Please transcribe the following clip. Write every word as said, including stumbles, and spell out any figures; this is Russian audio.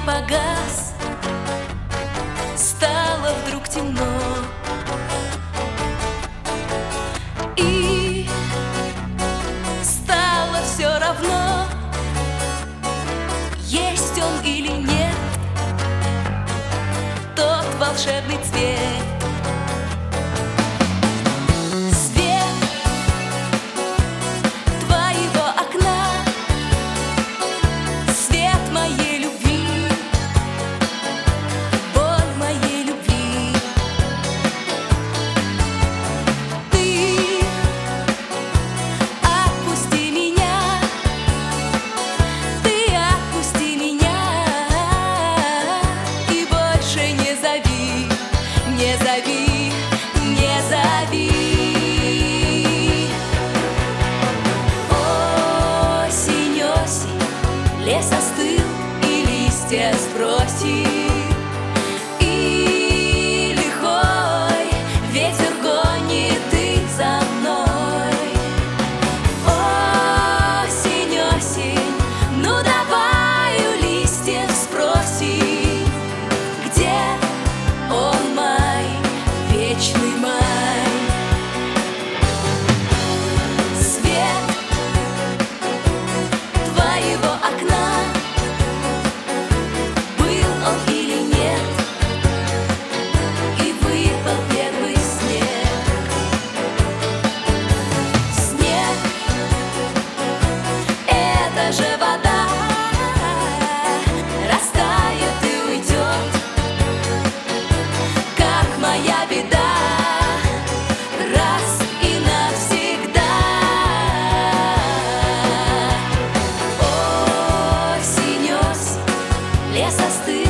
погас, стало вдруг темно, и стало все равно, есть он или нет, тот волшебный цвет. Не зови, не зови. Осень, осень, лес остыл и листья сбросил, и лихой ветер гонит их за мной. Осень, осень, ну давай у листьев спроси, где он, май, вечный май. Свет твоего окна, был он или нет, и выпал первый снег. Снег — это же вода, растает и уйдет, как моя беда, раз и навсегда. Осень, осень, лес остыл